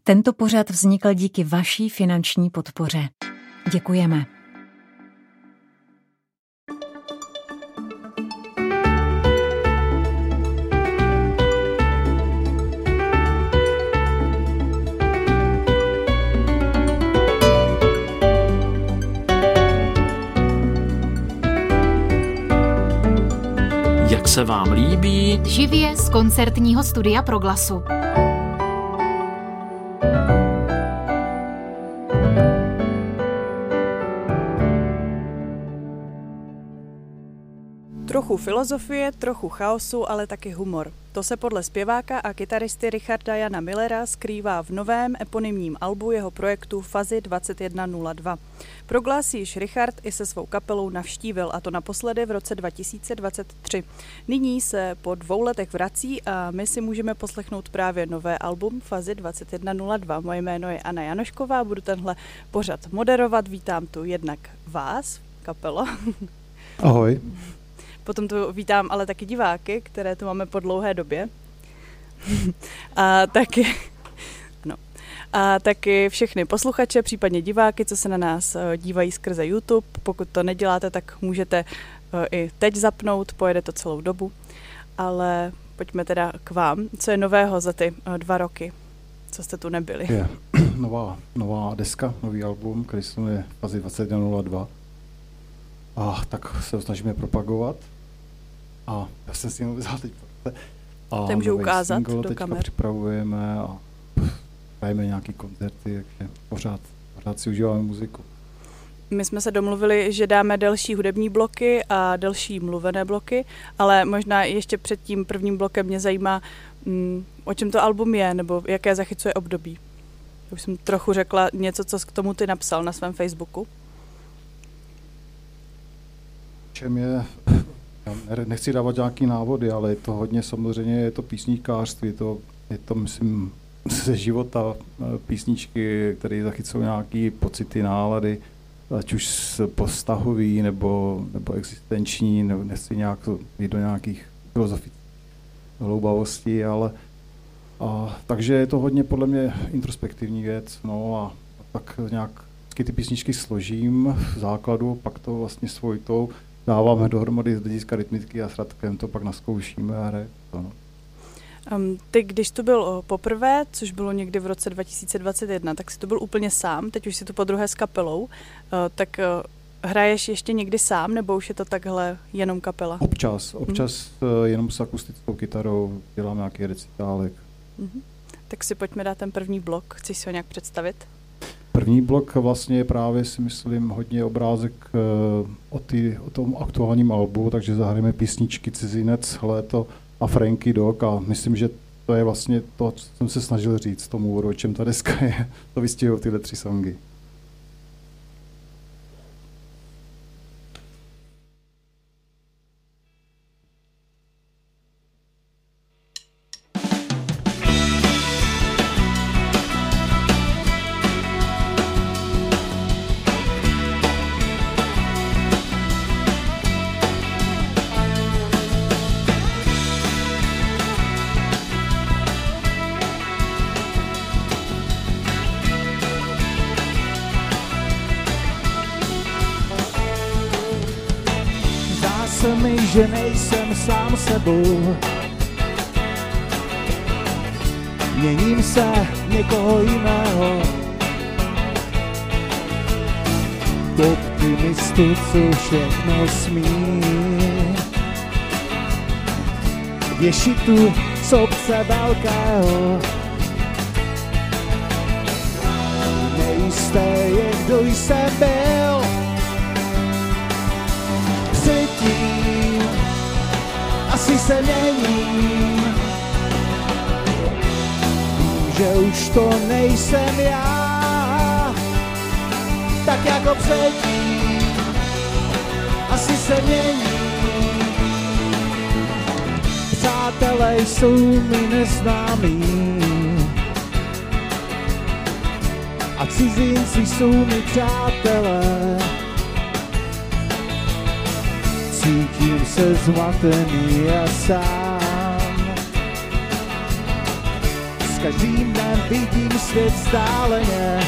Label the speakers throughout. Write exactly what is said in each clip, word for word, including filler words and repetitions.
Speaker 1: Tento pořad vznikl díky vaší finanční podpoře. Děkujeme.
Speaker 2: Jak se vám líbí?
Speaker 3: Živě z koncertního studia Proglasu.
Speaker 4: Trochu filozofie, trochu chaosu, ale taky humor. To se podle zpěváka a kytaristy Richarda Jana Millera skrývá v novém eponymním albu jeho projektu Fazy dvacet jedna nula dva. Proglas již Richard i se svou kapelou navštívil, a to naposledy v roce dva tisíce dvacet tři. Nyní se po dvou letech vrací a my si můžeme poslechnout právě nové album Fazy dvacet jedna nula dva. Moje jméno je Anna Janošková, budu tenhle pořad moderovat. Vítám tu jednak vás, kapelo.
Speaker 5: Ahoj.
Speaker 4: Potom tu vítám ale taky diváky, které tu máme po dlouhé době. A taky, no. A taky všechny posluchače, případně diváky, co se na nás dívají skrze YouTube. Pokud to neděláte, tak můžete i teď zapnout, pojede to celou dobu. Ale pojďme teda k vám. Co je nového za ty dva roky, co jste tu nebyli?
Speaker 5: Je nová, nová deska, nový album, který se jmenuje Fazy dvacet jedna nula dva. A tak se ho snažíme propagovat. A já jsem si jenom vzal teď
Speaker 4: a to můžu ukázat
Speaker 5: single
Speaker 4: do kamer.
Speaker 5: Připravujeme a hrajeme nějaký koncerty, takže pořád, pořád si užíváme muziku.
Speaker 4: My jsme se domluvili, že dáme delší hudební bloky a delší mluvené bloky, ale možná ještě před tím prvním blokem mě zajímá, mm, o čem to album je, nebo jaké zachycuje období. Už jsem trochu řekla něco, co k tomu ty napsal na svém Facebooku.
Speaker 5: Čem je... Já nechci dávat nějaký návody, ale je to hodně samozřejmě, je to písničkářství, je to, je to myslím, ze života písničky, které zachycují nějaké pocity, nálady, ať už postahový nebo, nebo existenční, nebo nechci nějak jít do nějakých filozofických hloubavostí, ale a, takže je to hodně podle mě introspektivní věc, no a tak nějak ty písničky složím v základu, pak to vlastně svojitou dáváme dohromady z hlediska rytmicky a s Radkem to pak naskoušíme a hraje to. No.
Speaker 4: Um, ty, když to byl poprvé, což bylo někdy v roce dva tisíce dvacet jedna, tak jsi to byl úplně sám, teď už jsi to podruhé s kapelou, uh, tak uh, hraješ ještě někdy sám, nebo už je to takhle jenom kapela?
Speaker 5: Občas, občas hmm. uh, jenom s akustickou kytarou dělám nějaký recitálek.
Speaker 4: Hmm. Tak si pojďme dát ten první blok, chceš si ho nějak představit?
Speaker 5: První blok vlastně je právě, si myslím, hodně obrázek uh, o, ty, o tom aktuálním albu, takže zahrajeme písničky Cizinec, Léto a Franky Dog a myslím, že to je vlastně to, co jsem se snažil říct tomu úvodu, o čem ta deska je. To vystihují tyhle tři songy.
Speaker 6: Mi, že nejsem sám sebou. Měním se někoho jiného. Optimistu, co všechno smí. Ješitu z obce velkého. Nejisté je, kdo jsem byl. Předtím asi se měním. Vím, že už to nejsem já, tak jako předtím asi se měním. Přátelé jsou mi neznámí a cizinci jsou mi přátelé. Cítím se zmatený a sám. S každým dnem vidím svět vzdáleně.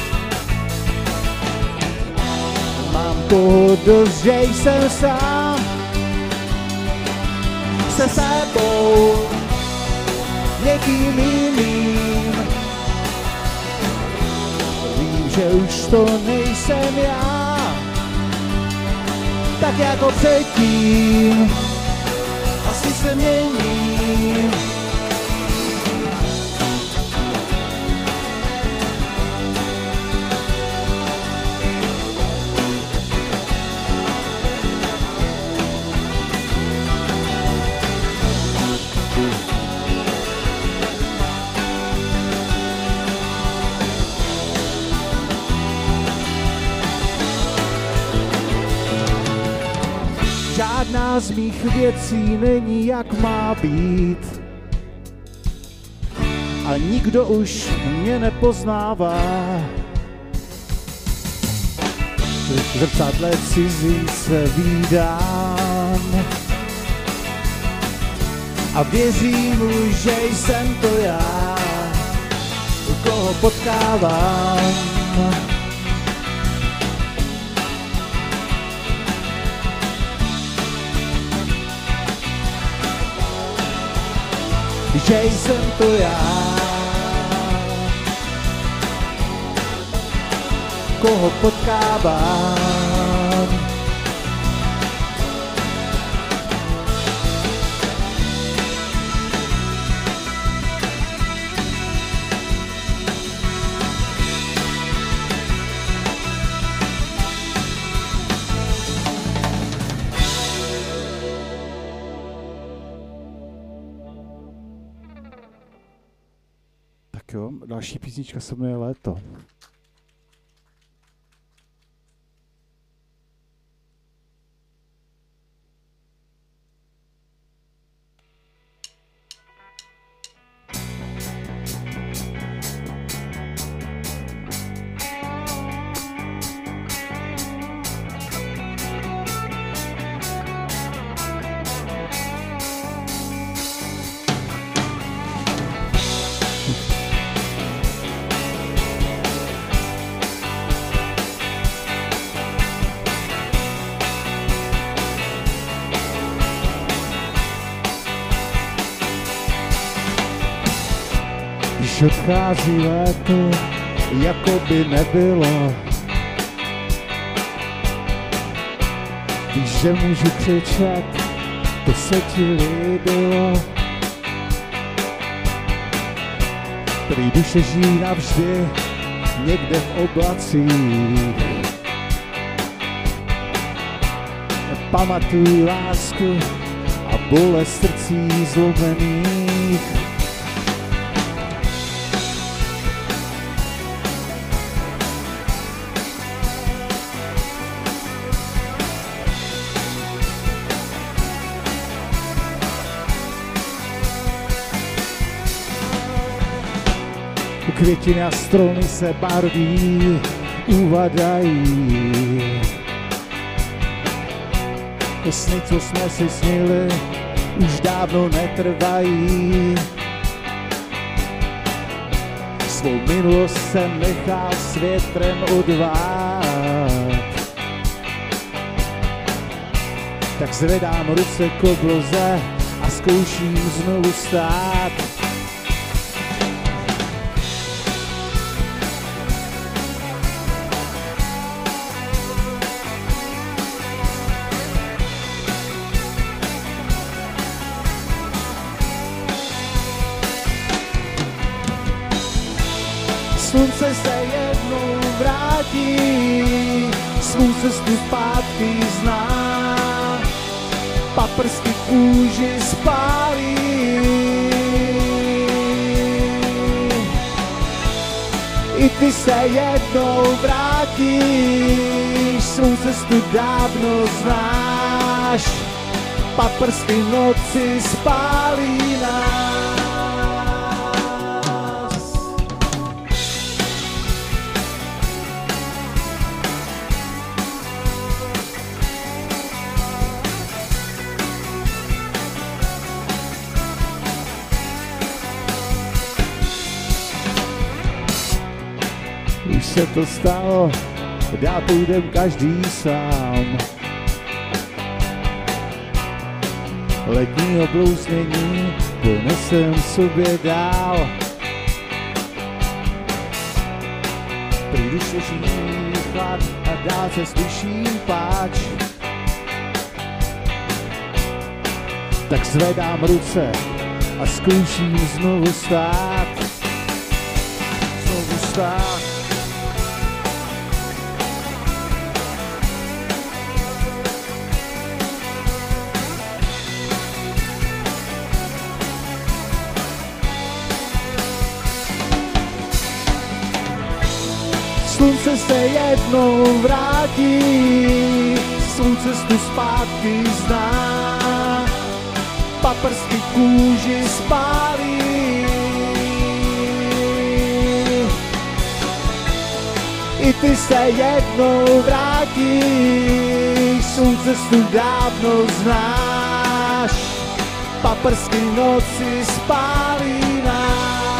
Speaker 6: Mám toho dost, že jsem sám se sebou, někým jiným. Vím, že už to nejsem já, tak jako předtím, asi se měním. Žádná z mých věcí není, jak má být. A nikdo už mě nepoznává. V zrcadle cizí se vídám. A věřím mu, že jsem to já, koho potkávám. Že jsem to já, koho potkávám. Jo, další písnička se jmenuje Léto. Když odchází léto, jako by nebylo. Víš, že můžu křičet, to se ti líbilo. Prý duše žijí navždy, někde v oblacích. Pamatuj lásku a bolest srdcí zlomených. Květiny a stromy se barví, uvadají. Sny, co jsme si snili, už dávno netrvají. Svou minulost jsem nechal s větrem odvát. Tak zvedám ruce k obloze a zkouším znovu stát. Slunce se jednou vrátí, svou cestu zpátky zná, paprsky kůži spálí. I ty se jednou vrátíš, svou cestu dávno znáš, paprsky noci spálí nás. Už se to stalo, dál půjdem každý sám. Letní oblouznění ponesem sobě dál. Prý když slyším chlad a dál se slyším pláč, tak zvedám ruce a zkouším znovu stát. Znovu stát. Slunce se jednou vrátí, svou cestu zpátky zná, paprsky kůži spálí. I ty se jednou vrátíš, svou cestu dávno znáš, paprsky noci spálí nás.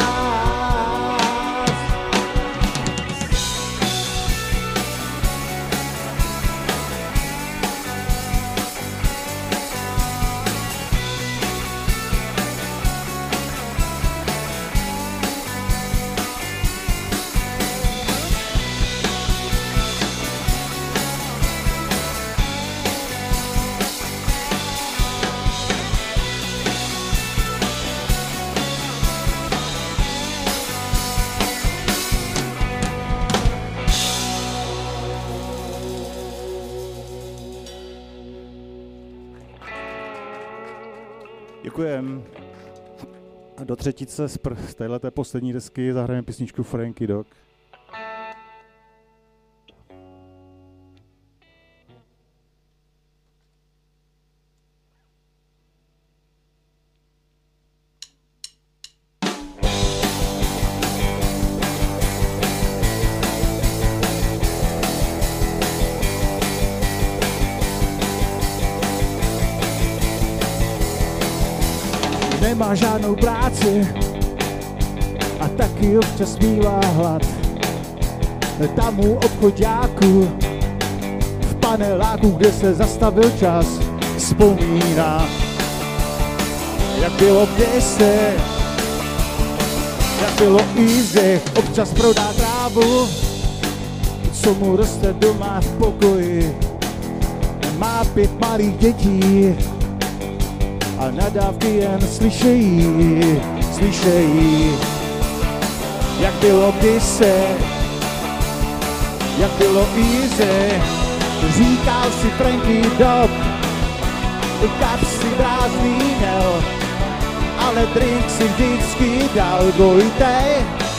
Speaker 5: Děkujem. A do třetice z, pr- z téhleté poslední desky zahrajeme písničku Frankie Dog.
Speaker 6: Nemá žádnou práci a taky občas mívá hlad. Tam u obchoďáku v paneláku, kde se zastavil čas, vzpomíná, jak bylo kdysi, jak bylo easy, občas prodá trávu, co mu roste doma v pokoji. Má pět malých dětí a nadávky jen slyšejí, slyšejí, jak bylo kdysi, jak bylo easy. Říkal si Frankie Dog, kapsy prázdný měl, ale drink si vždycky dal dvojitej.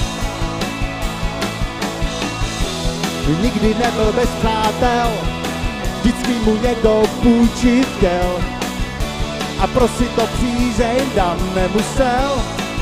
Speaker 6: Nikdy nebyl bez přátel, vždycky mu někdo půjčit chtěl. A prosit to přízeň dám nemusel.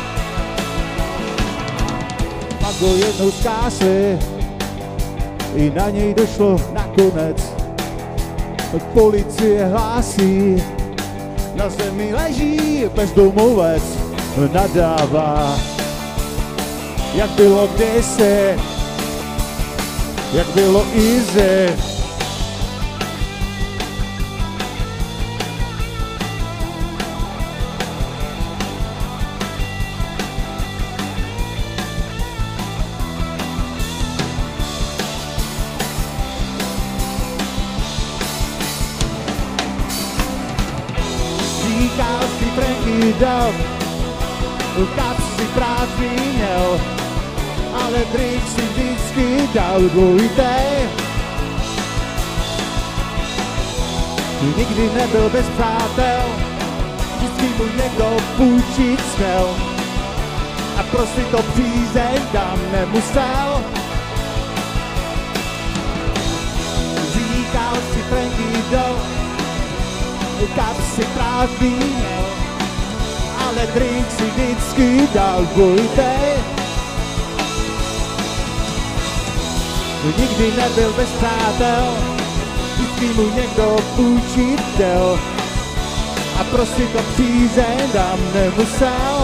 Speaker 6: Pak ho jednou zkásli, i na něj došlo nakonec. Policie hlásí, na zemi leží bezdomovec, nadává, jak bylo kdysi, jak bylo easy. Říkal si Frankie Dog, kapsy prázdný měl, ale drink si vždycky dal dvojitej. Nikdy nebyl bez přátel, vždycky mu někdo půjčit směl. A prosit to přízeň dám nemusel. Říkal si Frankie Dog, kapsy prázdný měl, ale drink si vždycky dal dvojitej. Nikdy nebyl bez přátel, vždycky mu někdo půjčit chtěl. A prosit to přízeň dám nemusel.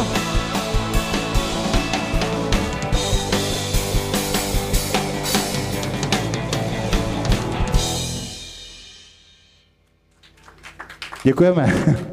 Speaker 5: Děkujeme.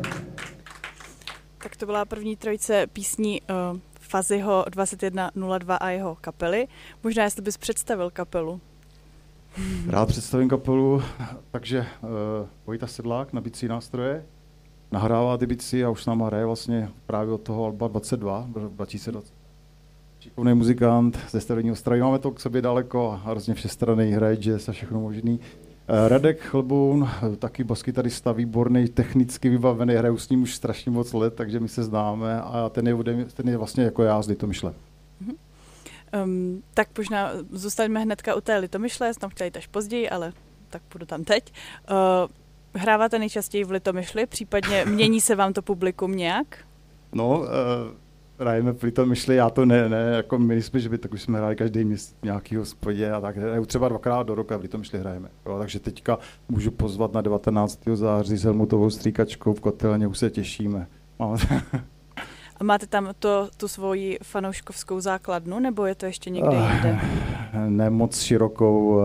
Speaker 4: Tak to byla první trojice písní uh, Fuzzyho dvacet jedna nula dva a jeho kapely. Možná, jestli bys představil kapelu.
Speaker 5: Rád představím kapelu, takže uh, Vojta Sedlák na bicí nástroje, nahrává ty bicí a už s náma hraje vlastně právě od toho alba dvacet dva, dva tisíce dvacet. Šikovný muzikant ze Starého Ostravy, máme to k sobě daleko a hrozně všestranný, hraje jazz a všechno možný. Radek Chlboun, taky baskytarista, výborný, technicky vybavený, hraju s ním už strašně moc let, takže my se známe a ten je, ten je vlastně jako já z Litomyšle.
Speaker 4: Um, tak možná zůstaňme hnedka u té Litomyšle, jsem tam chtěla jít až později, ale tak půjdu tam teď. Uh, hráváte nejčastěji v Litomyšli, případně mění se vám to publikum nějak?
Speaker 5: No, uh, hrajeme v Litomyšli, já to ne, ne, jako my jsme, že by tak už jsme hráli každý měsíc v nějaký hospodě a tak, třeba dvakrát do roka v Litomyšli hrajeme. Jo, takže teďka můžu pozvat na devatenáctého září s Helmutovou stříkačkou v Kotelně, už se těšíme.
Speaker 4: A máte tam to, tu svoji fanouškovskou základnu, nebo je to ještě někde jinde?
Speaker 5: Ne moc širokou.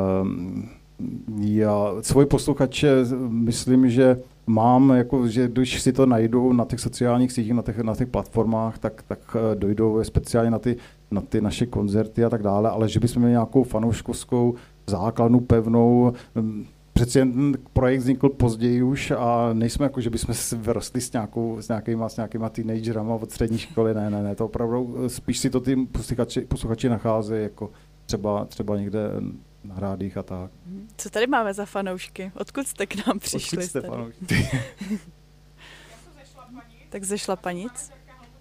Speaker 5: Já svoji posluchače myslím, že mám, jako, že když si to najdou na těch sociálních sítích, na těch, na těch platformách, tak, tak dojdou speciálně na ty, na ty naše koncerty a tak dále, ale že bychom měli nějakou fanouškovskou základnu pevnou, přeci jen projekt vznikl později už a nejsme jako, že bychom se vyrostli s, nějakou, s nějakýma, s nějakýma teenagerama od střední školy, ne, ne, ne, to opravdu spíš si to ty posluchači, posluchači nacházejí, jako třeba, třeba někde na rádích a tak.
Speaker 4: Co tady máme za fanoušky? Odkud jste k nám přišli?
Speaker 5: Odkud jste fanoušky?
Speaker 4: Tak ze Šlapanic?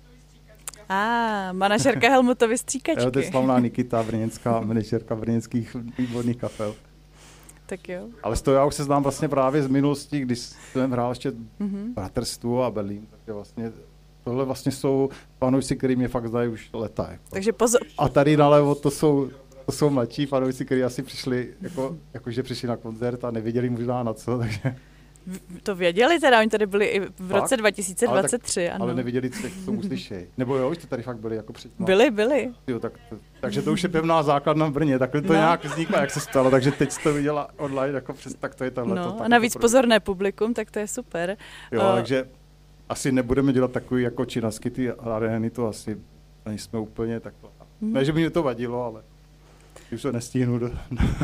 Speaker 4: A ah, manažerka Helmutovy stříkačky.
Speaker 5: Jo, to je slavná Nikita, brněnská manažerka brněnských výborných kapel.
Speaker 4: Tak jo.
Speaker 5: Ale s toho já už se znám vlastně právě z minulosti, když jsem hrál ještě mm-hmm. Bratrstvu a Berlín, takže vlastně tohle vlastně jsou fanoušci, který mě fakt znají už leta. Jako.
Speaker 4: Takže pozor.
Speaker 5: A tady nalevo to jsou, to jsou mladší fanoušci, kteří asi přišli, jako, jako že přišli na koncert a nevěděli možná na co, takže...
Speaker 4: To věděli teda, oni tady byli i v roce
Speaker 5: fakt?
Speaker 4: dva tisíce dvacet tři,
Speaker 5: ale, tak,
Speaker 4: ano.
Speaker 5: ale nevěděli, co, co uslyšejí. Nebo jo, jste tady fakt byli jako předtím.
Speaker 4: Byli, byli.
Speaker 5: Jo, tak to, takže to už je pevná základna v Brně, takhle to no. nějak vzniklo, jak se stalo, takže teď jste to viděla online, jako přes, tak to je tahle.
Speaker 4: No,
Speaker 5: to,
Speaker 4: a navíc jako pozorné publikum, tak to je super.
Speaker 5: Jo,
Speaker 4: uh,
Speaker 5: takže asi nebudeme dělat takový jako činasky, ty arény, to asi nejsme úplně takhle. Mm. Ne, že by mě to vadilo, ale už to nestíhnu. Do...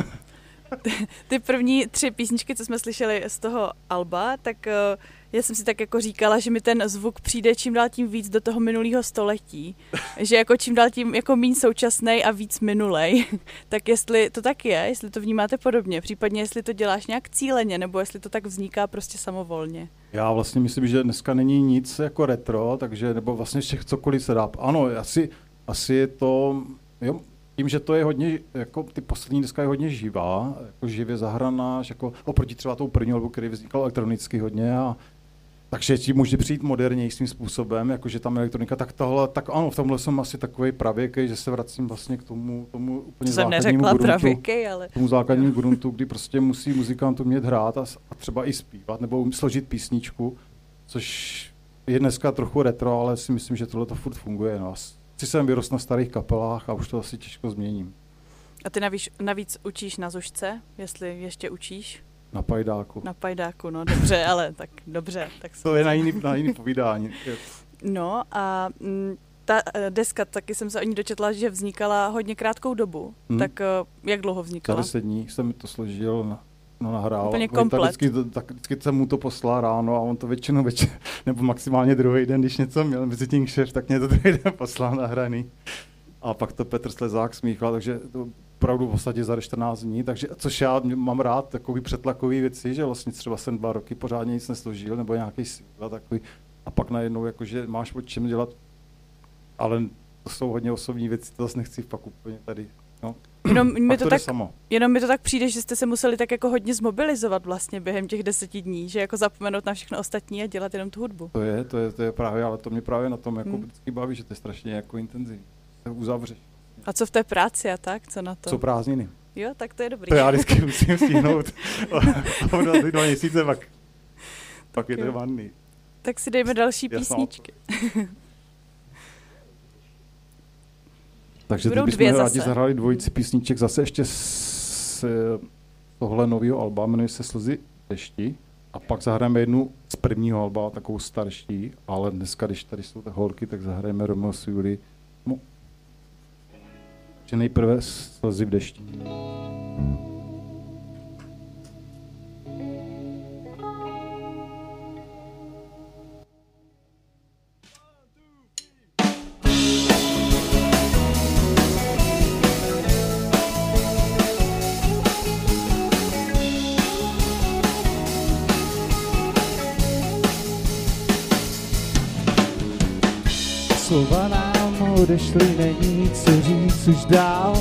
Speaker 4: Ty první tři písničky, co jsme slyšeli z toho alba, tak uh, já jsem si tak jako říkala, že mi ten zvuk přijde čím dál tím víc do toho minulého století. Že jako čím dál tím jako míň současnej a víc minulej. Tak jestli to tak je, jestli to vnímáte podobně, případně jestli to děláš nějak cíleně, nebo jestli to tak vzniká prostě samovolně.
Speaker 5: Já vlastně myslím, že dneska není nic jako retro, takže nebo vlastně všech cokoliv se dá. Ano, asi, asi je to... Jo, tím, že to je hodně, jako ty poslední deska je hodně živá, jako živě zahraná, jako oproti třeba tou první albu, který vznikal elektronicky hodně, a takže tím může přijít modernějším způsobem, jakože tam elektronika, tak tohle, tak ano, v tomhle jsem asi takovej pravěkej, že se vracím vlastně k tomu, tomu úplně
Speaker 4: jsem
Speaker 5: základnímu gruntu,
Speaker 4: pravěkej, ale...
Speaker 5: tomu základnímu gruntu, kdy prostě musí muzikant umět hrát a, a třeba i zpívat, nebo složit písničku, což je dneska trochu retro, ale si myslím, že tohle to furt funguje. No. Si jsem vyrost na starých kapelách a už to asi těžko změním.
Speaker 4: A ty navíc, navíc učíš na zušce, jestli ještě učíš?
Speaker 5: Na pajdáku.
Speaker 4: Na pajdáku, no dobře, ale tak dobře. Tak
Speaker 5: to je na jiný, na jiný povídání.
Speaker 4: No a m, ta deska, taky jsem se o ní dočetla, že vznikala hodně krátkou dobu. Hmm. Tak jak dlouho vznikala?
Speaker 5: Za deset dní jsem mi to složil, na, no nahrál.
Speaker 4: Úplně komplet.
Speaker 5: Vždycky, tak, vždycky jsem mu to poslal ráno a on to většinou večer, nebo maximálně druhý den, když něco měl mezi tím kšef, tak mě to druhý den poslal nahraný. A pak to Petr Slezák smíchal, takže to opravdu v podstatě za čtrnáct dní, takže, což já mám rád, takový přetlakový věci, že vlastně třeba jsem dva roky pořádně nic nesložil, nebo nějaký síla takový, a pak najednou jakože máš o čem dělat, ale to jsou hodně osobní věci, to zase nechci pak úplně tady, no.
Speaker 4: Jenom mi, to tak, jenom mi to tak přijde, že jste se museli tak jako hodně zmobilizovat vlastně během těch deseti dní, že jako zapomenout na všechno ostatní a dělat jenom tu hudbu.
Speaker 5: To je, to je, to je právě, ale to mě právě na tom jako hmm. vždycky baví, že to je strašně jako intenzivní. Uzavřeš.
Speaker 4: A co v té práci a tak, co na to?
Speaker 5: Co prázdniny.
Speaker 4: Jo, tak to je dobrý.
Speaker 5: To já vždycky musím stihnout o dva, dva měsíce, pak, pak je to vanný.
Speaker 4: Tak si dejme další písničky.
Speaker 5: Takže teď bychom rádi zahrali dvojici písniček zase ještě z tohle nového alba, jmenuje se Slzy dešti. A pak zahrajeme jednu z prvního alba, takovou starší, ale dneska, když tady jsou tak holky, tak zahrajeme Romeo s Julie. No. Že nejprve Slzy v dešti.
Speaker 6: Slova nám odešly, není co říct už dál.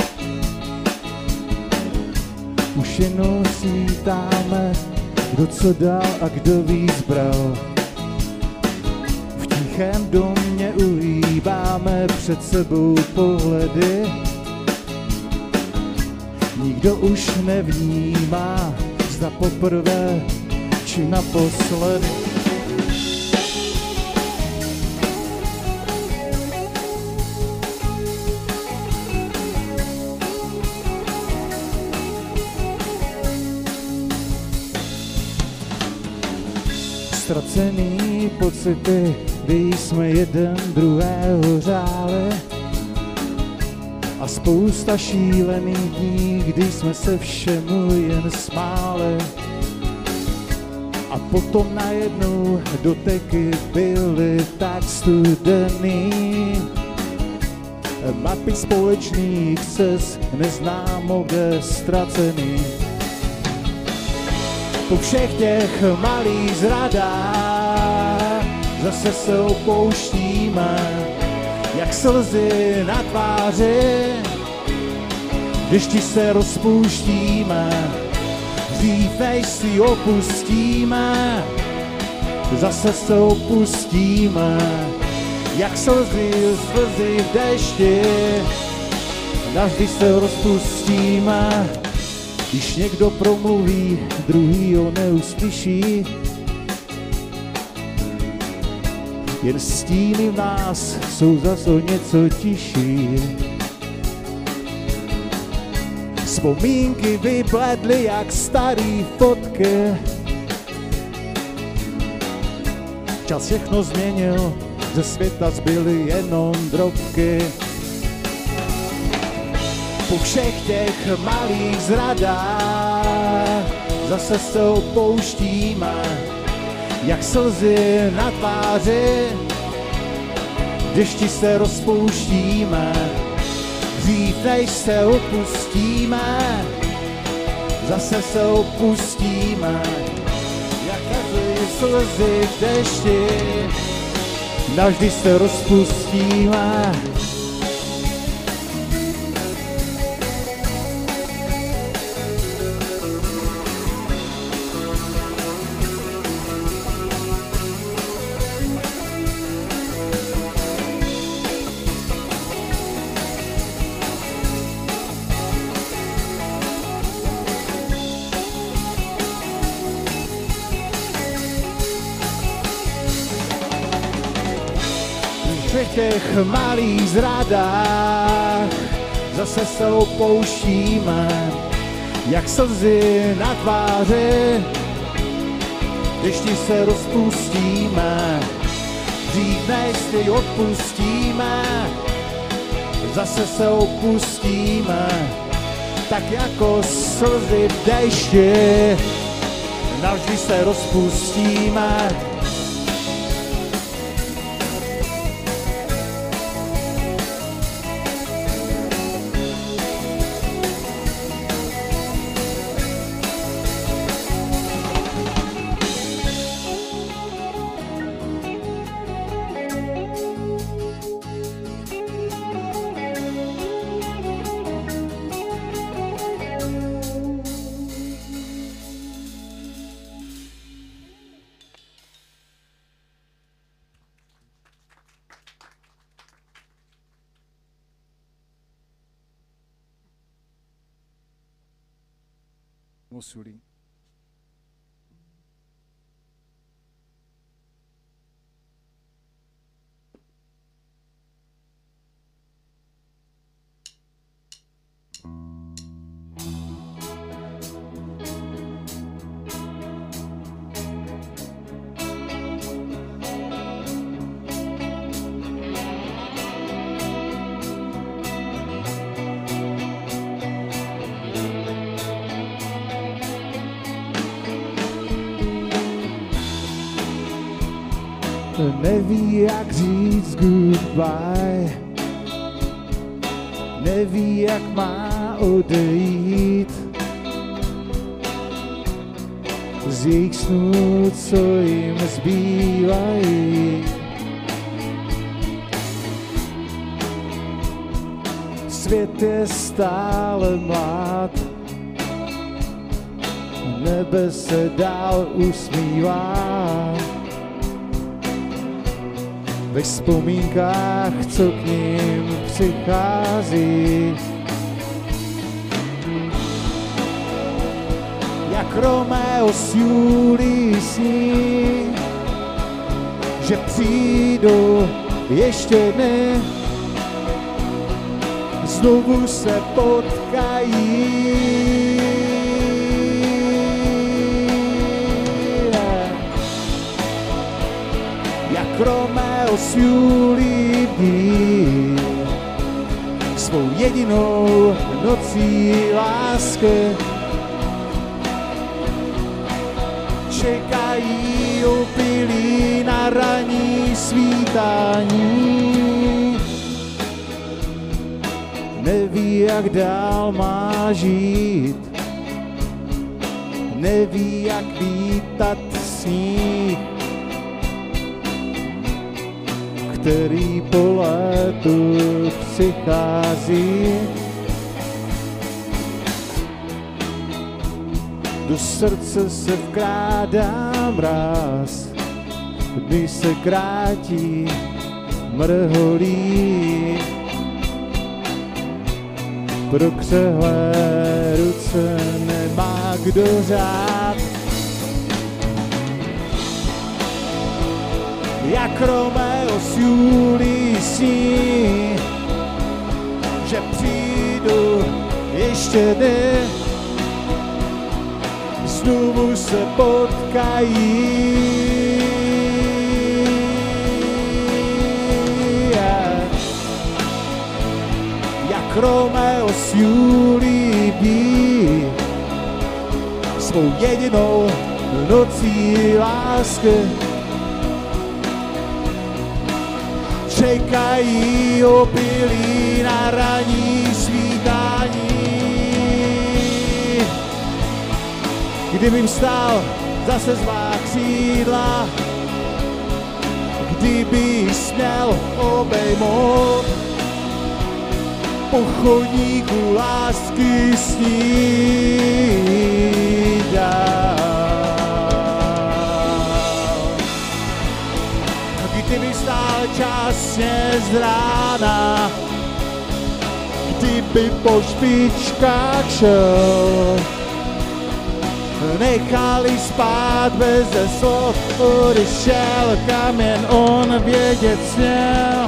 Speaker 6: Už jenom svítáme, kdo co dal a kdo víc bral. V tichém domě uhýbáme před sebou pohledy. Nikdo už nevnímá, zda poprvé či naposledy. Ztracený pocity, kdy jsme jeden druhého řáli, a spousta šílených dní, kdy jsme se všemu jen smáli. A potom najednou doteky byly tak studený. Mapy společných cest neznámo kde ztracený. Po všech těch malých zradách zase se opouštíme, jak slzy na tváři, dešti se rozpouštíme, dřív než si opustíme, zase se opustíme, jak slzy, slzy v dešti, navždy se rozpustíme. Když někdo promluví, druhý ho neuslyší, jen stíny v nás jsou zas o něco tiší. Vzpomínky vybledly jak starý fotky, čas všechno změnil, ze světa zbyly jenom drobky. Po všech těch malých zradách zase se opouštíme, jak slzy na tváři, dešti se rozpouštíme, dřív než se opustíme, zase se opustíme, jak každý slzy v dešti, navždy se rozpustíme. V těch malých zradách zase se opouštíme, jak slzy na tváři, dešti se rozpustíme, dřív než si odpustíme, zase se opustíme, tak jako slzy v dešti, navždy se rozpustíme.
Speaker 5: Musuli.
Speaker 6: neví, jak říct goodbye, neví, jak má odejít z jejich snů, co jim zbývají. Svět je stále mlád, nebe se dál usmívá. Ve vzpomínkách, co k ním přichází, jak Romeo s Julií sní, že přijdou ještě dny, znovu se potkají. Jak Romeo s Julií ví svou jedinou nocí lásky, čekají opilí na ranní svítání. Neví, jak dál má žít, neví, jak vítat sníh, který po létu přichází. Do srdce se vkrádá mráz, dny se krátí, mrholí. Pro křehlé ruce nemá kdo řád. Jak Romeo s Julií sní, že přijdu ještě dny, znovu se potkají. Jak Romeo s Julií ví svou jedinou nocí lásky, čekají opilí na ranní svítání. Kdybym stál zase svá křídla, kdyby směl obejmout po chodníku lásky snít dál. Kdyby stál časně z rána, kdyby po špičkách šel, nechali spát beze slov, odešel, kam jen on vědět směl.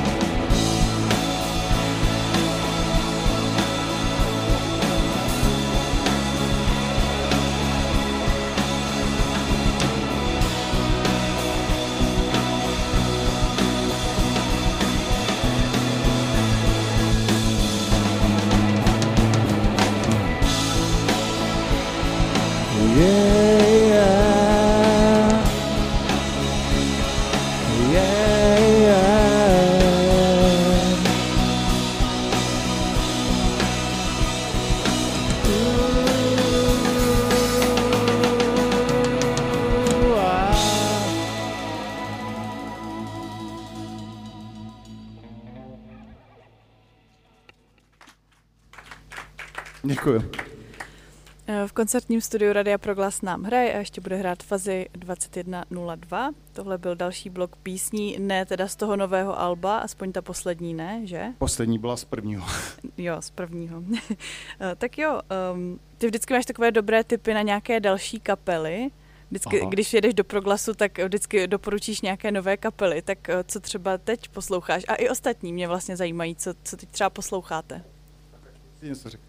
Speaker 5: Děkuji.
Speaker 4: V koncertním studiu Radia Proglas nám hraje a ještě bude hrát Fazy dvacet jedna nula dva. Tohle byl další blok písní, ne teda z toho nového alba, aspoň ta poslední ne, že?
Speaker 5: Poslední byla z prvního.
Speaker 4: Jo, z prvního. Tak jo, um, ty vždycky máš takové dobré tipy na nějaké další kapely. Vždycky, když jedeš do Proglasu, tak vždycky doporučíš nějaké nové kapely. Tak co třeba teď posloucháš? A i ostatní mě vlastně zajímají, co, co teď třeba posloucháte.
Speaker 5: Ty něco řekl.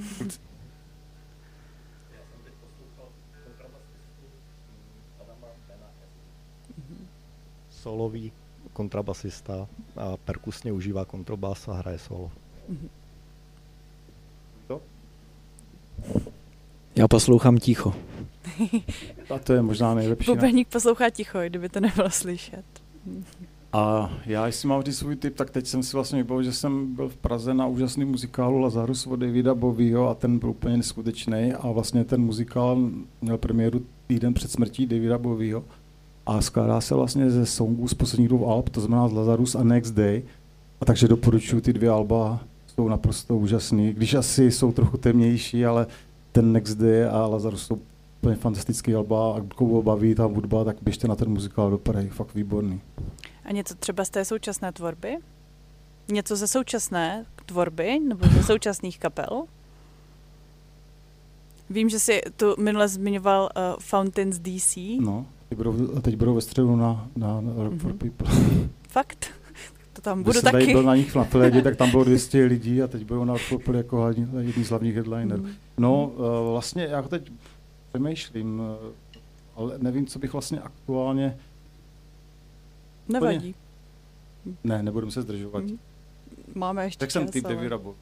Speaker 2: Solový kontrabasista a perkusně užívá kontrabas a hraje solo.
Speaker 5: To?
Speaker 7: Já poslouchám ticho.
Speaker 5: A to je možná nejlepší.
Speaker 4: Bubeník poslouchá ticho, kdyby to nebylo slyšet.
Speaker 5: A já, jestli mám vždy svůj tip, tak teď jsem si vlastně vybaval, že jsem byl v Praze na úžasném muzikálu Lazarus od Davida Bowieho a ten byl úplně neskutečný a vlastně ten muzikál měl premiéru týden před smrtí Davida Bowieho a skládá se vlastně ze songů z posledních dvou alb, to znamená z Lazarus a Next Day. A takže doporučuji, ty dvě alba jsou naprosto úžasný, když asi jsou trochu temnější, ale ten Next Day a Lazarus jsou úplně fantastický alba a koho baví ta hudba, tak běžte na ten muzikál do Prahy, fakt výborný.
Speaker 4: A něco třeba z té současné tvorby? Něco ze současné tvorby nebo ze současných kapel? Vím, že jsi tu minule zmiňoval uh, Fountains D C.
Speaker 5: No, teď budou, teď budou ve středu na, na, na Rock mm-hmm. for People.
Speaker 4: Fakt? To tam budu
Speaker 5: Když
Speaker 4: taky.
Speaker 5: Když jsem byl na nich na Filedě, tak tam bylo dvě stě lidí a teď budou na Rock for People jako jedný z hlavních headlinerů. Mm. No, uh, vlastně já teď přemýšlím, uh, ale nevím, co bych vlastně aktuálně...
Speaker 4: Nevadí.
Speaker 5: Ne, nebudeme se zdržovat.
Speaker 4: Mm. Máme ještě
Speaker 5: Tak jsem
Speaker 4: čas,
Speaker 5: typ
Speaker 4: ale...
Speaker 5: Davida Bowie.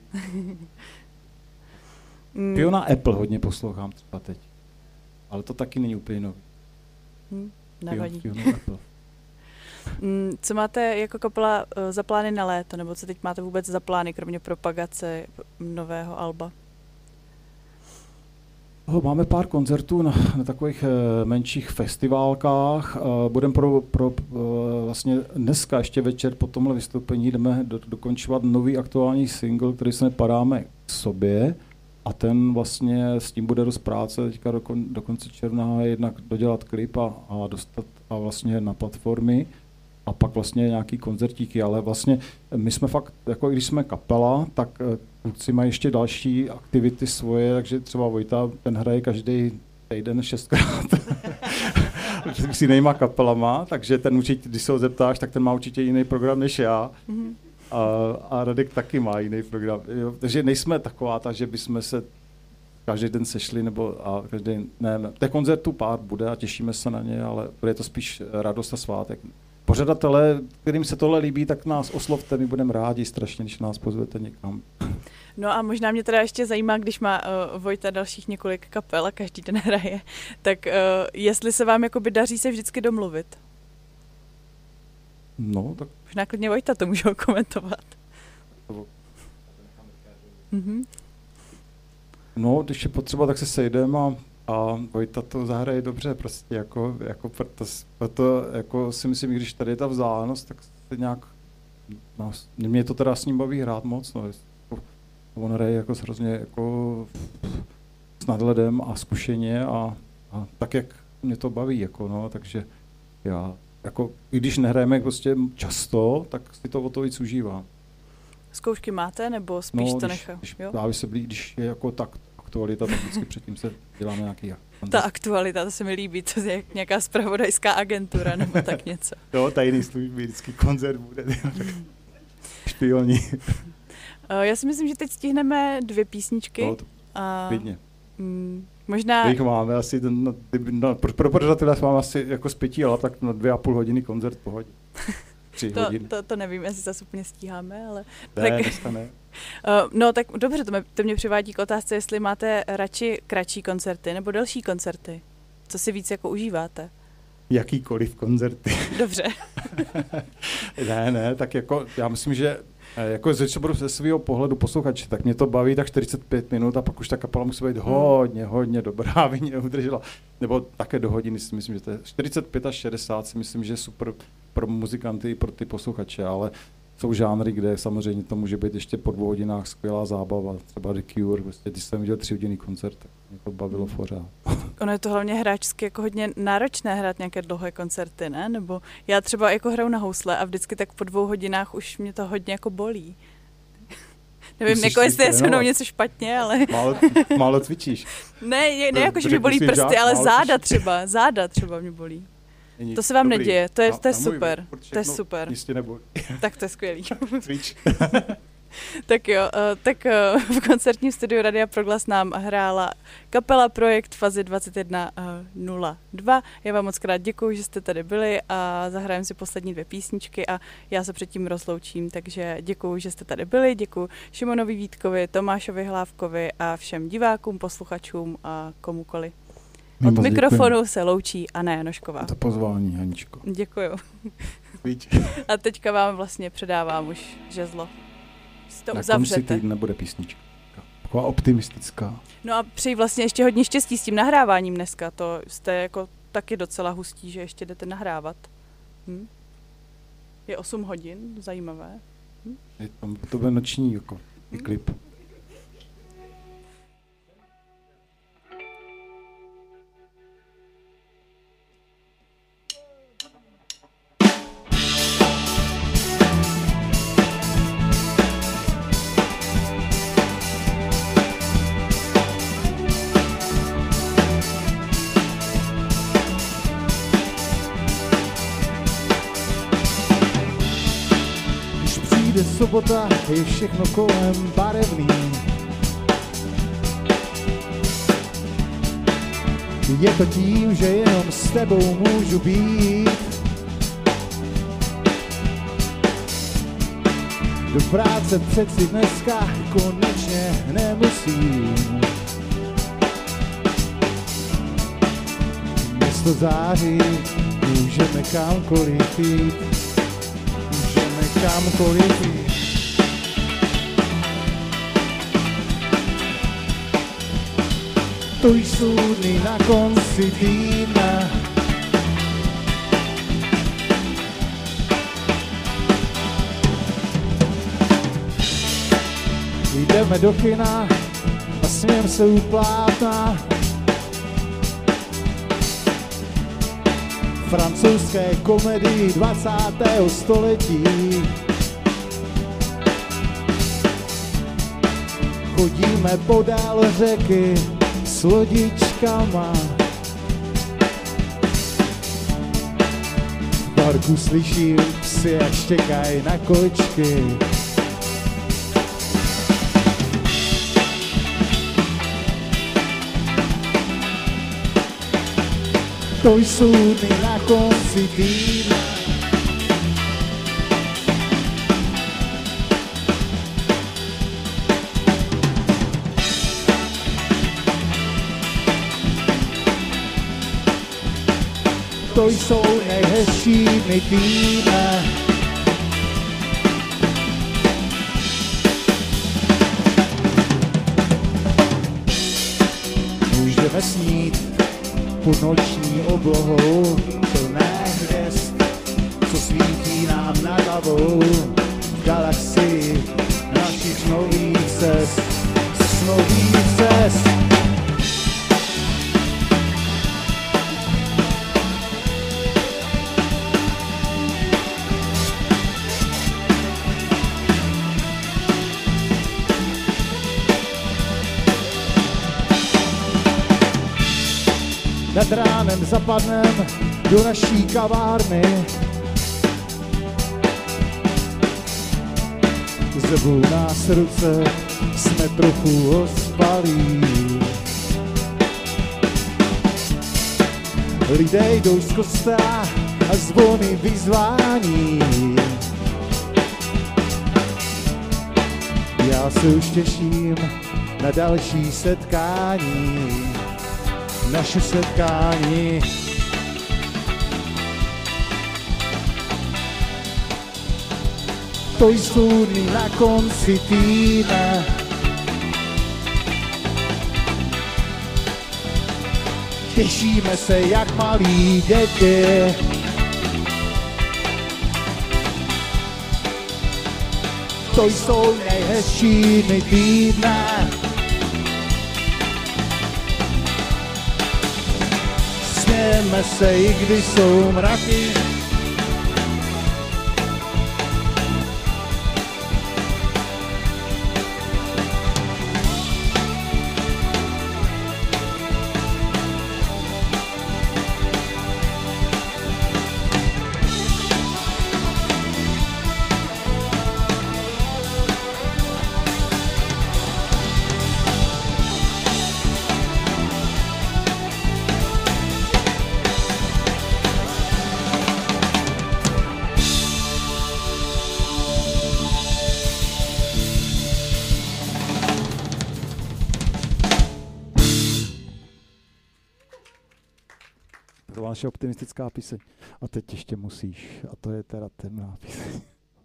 Speaker 5: Fiona Apple hodně poslouchám třeba teď. Ale to taky není úplně nový.
Speaker 4: Mm, nevadí.
Speaker 5: Fiona, Fiona Apple.
Speaker 4: Mm, co máte jako kapela uh, za plány na léto? Nebo co teď máte vůbec za plány, kromě propagace nového alba?
Speaker 5: Máme pár koncertů na, na takových uh, menších festiválkách. Uh, budeme pro, pro uh, vlastně dneska ještě večer po tomhle vystoupení jdeme do, dokončovat nový aktuální single, který se Padáme k sobě. A ten vlastně s tím bude dost práce teďka do, kon, do konce června jednak dodělat klip a, a dostat a vlastně na platformy. A pak vlastně nějaký koncertíky, ale vlastně my jsme fakt, jako když jsme kapela, tak kluci mají ještě další aktivity svoje, takže třeba Vojta, ten hraje každý týden šestkrát s jinýma kapelama, takže ten určitě, když se ho zeptáš, tak ten má určitě jiný program než já. Mm-hmm. A, a Radek taky má jiný program. Jo, takže nejsme taková, takže bychom se každý den sešli, nebo a každý, ne, ne. Těch koncertů pár bude a těšíme se na ně, ale bude to spíš radost a svátek. Pořadatelé, kterým se tohle líbí, tak nás oslovte, my budeme rádi strašně, když nás pozvete někam.
Speaker 4: No a možná mě teda ještě zajímá, když má uh, Vojta dalších několik kapel a každý den hraje, tak uh, jestli se vám jakoby daří se vždycky domluvit?
Speaker 5: No, tak...
Speaker 4: Možná klidně Vojta to můžou komentovat.
Speaker 5: Mm-hmm. No, když je potřeba, tak se sejdeme a A Vojta to zahraje dobře, prostě jako, jako proto, proto jako si myslím, když tady je ta vzdálenost, tak se nějak, no, mě to teda s ním baví hrát moc, no, on hraje jako hrozně jako s nadhledem a zkušeně a, a tak, jak mě to baví, jako no, takže já, jako, i když nehrajeme prostě často, tak si to o to víc užívám.
Speaker 4: Zkoušky máte, nebo spíš
Speaker 5: no,
Speaker 4: to
Speaker 5: když,
Speaker 4: nechá?
Speaker 5: Když,
Speaker 4: jo?
Speaker 5: Právě se blí, když je jako tak aktualita, tak vždycky předtím se děláme nějaký...
Speaker 4: Ta aktualita, to se mi líbí, to je jak nějaká zpravodajská agentura nebo tak něco.
Speaker 5: Jo, tajný služby, vždycky koncert bude, špioni.
Speaker 4: Já si myslím, že teď stihneme dvě písničky.
Speaker 5: No, to, a, klidně.
Speaker 4: Mm, možná...
Speaker 5: Jich máme asi, no, no, pro, pro pořadatele máme asi jako z pěti, ale tak na dvě a půl hodiny koncert pohodě. Tři
Speaker 4: to,
Speaker 5: hodiny.
Speaker 4: To, to nevím, jestli zase úplně stíháme, ale...
Speaker 5: Ne,
Speaker 4: tak,
Speaker 5: dneska ne.
Speaker 4: Uh, no tak dobře, to mě, to mě přivádí k otázce, jestli máte radši kratší koncerty nebo delší koncerty. Co si víc jako užíváte?
Speaker 5: Jakýkoliv koncerty.
Speaker 4: Dobře.
Speaker 5: ne, ne, tak jako já myslím, že jako ze svého pohledu posluchače, tak mě to baví tak čtyřicet pět minut a pak už ta kapela musí být hodně, hodně dobrá, aby mě udržela. Nebo také do hodiny si myslím, že to je čtyřicet pět až šedesát si myslím, že je super pro muzikanty i pro ty posluchače, ale jsou žánry, kde samozřejmě to může být ještě po dvou hodinách skvělá zábava, třeba The Cure, vlastně, když jsem viděl tři hodiny koncert, tak mě to bavilo pořád.
Speaker 4: Ono je to hlavně hráčsky jako hodně náročné hrát nějaké dlouhé koncerty, ne? Nebo já třeba jako hraju na housle a vždycky tak po dvou hodinách už mě to hodně jako bolí. Nevím, musíš jako jestli je se mnou něco špatně, ale...
Speaker 5: Málo, málo cvičíš.
Speaker 4: ne, ne jako, že mě bolí prsty, žák, ale záda třeba, záda třeba mě bolí. To se vám dobrý. Neděje, to je, to je super, to je super.
Speaker 5: Jistě nebolí.
Speaker 4: Tak to je skvělý.
Speaker 5: Cvič.
Speaker 4: Tak jo, tak v koncertním studiu Radia Proglas nám hrála kapela Projekt Fazy dvacet jedna nula dva. Já vám moc krát děkuju, že jste tady byli a zahrajeme si poslední dvě písničky a já se předtím rozloučím, takže děkuju, že jste tady byli, děkuju Šimonovi Vítkovi, Tomášovi Hlávkovi a všem divákům, posluchačům a komukoli. Od mikrofonu se loučí Anna Janošková.
Speaker 5: To pozvání, Haničko.
Speaker 4: Děkuju.
Speaker 5: Víč.
Speaker 4: A teďka vám vlastně předávám už žezlo. Si to
Speaker 5: Na
Speaker 4: uzavřete.
Speaker 5: konci týdne bude písnička. Taková optimistická.
Speaker 4: No a přeji vlastně ještě hodně štěstí s tím nahráváním dneska. To jste jako taky docela hustí, že ještě jdete nahrávat. Hm? Je osm hodin, zajímavé. Hm?
Speaker 5: Je to, to bude noční jako hm? klip.
Speaker 6: Přijde sobota, je všechno kolem barevný. Je to tím, že jenom s tebou můžu být. Do práce přeci dneska konečně nemusím. Město září, můžeme kamkoliv jít. Kamkoliv jít. To jsou dny na konci týdne. Jdeme do kina a smějem se u plátna. Francouzské komedii dvacátého století. Chodíme podél řeky s lodičkama. V parku slyším psy, jak štěkají na kočky. To jsou dny na konci týdne. To jsou nejhezčí dny týdne. Můžeme snít pod noční oblohou plné hvězd, co svítí nám nad hlavou v galaxii našich nových cest, z nových cest. Nad ránem zapadnem do naší kavárny. Zebou nás ruce, jsme trochu ospalí. Lidé jdou z kostela a zvony vyzvání. Já se už těším na další setkání. Naše setkání. To jsou dny na konci týdne. Těšíme se jak malí děti. To jsou nejhezčí dny týdne. Smějeme se, i když jsou mraky.
Speaker 5: To byla naše optimistická píseň. A teď ještě musíš. A to je teda temná píseň.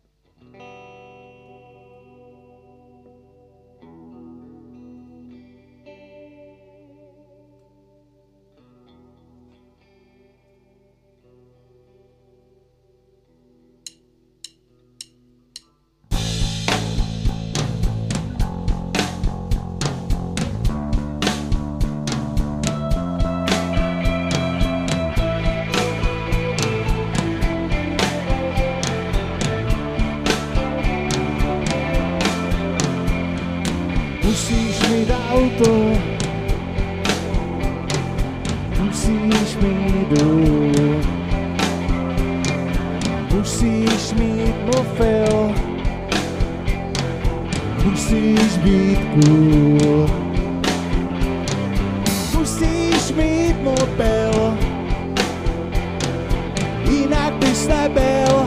Speaker 5: Musíš mít auto, musíš mít dům, musíš mít mobil, musíš být cool, musíš mít mobil, jinak bys nebyl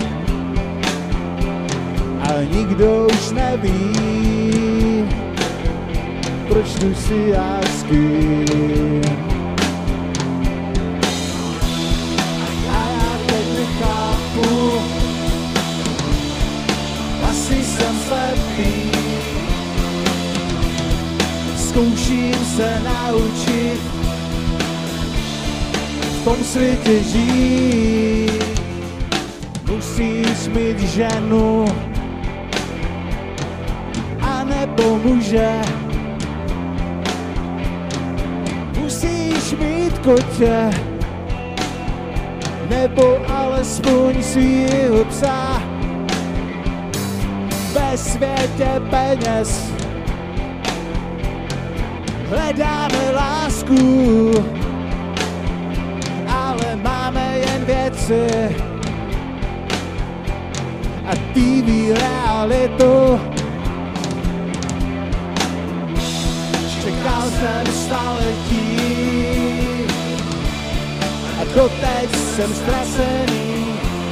Speaker 5: a nikdo už neví, proč tu si já s kým. A já teď nechápu, asi jsem slepý. Zkouším se naučit v tom světě žít. Musíš mít ženu a nebo muže. Musíš mít kotě, nebo alespoň svýho psa. Ve světě peněz hledáme lásku, ale máme jen věci a T V realitu. Čekal jsem staletí a doteď jsem ztracený.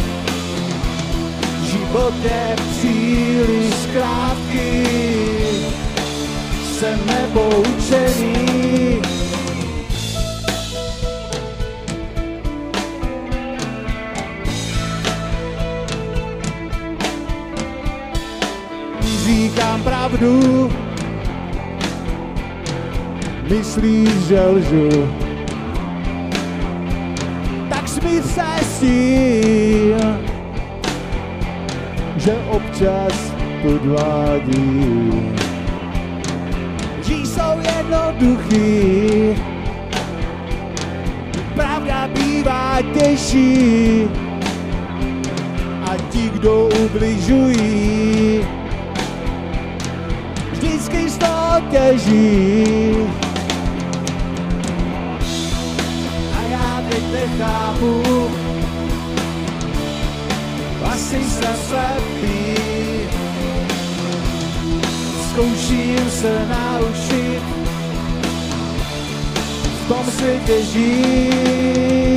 Speaker 5: Život je příliš krátký, jsem nepoučený. Říkám pravdu, myslíš, že lžu, tak smír se s tím, že občas podvádím. Lži jsou jednoduchý, pravda bývá těžší a ti, kdo ubližují, vždycky z toho těží. A já teď nechápu, asi jsem slepý. Zkouším se naučit v tom světě žít.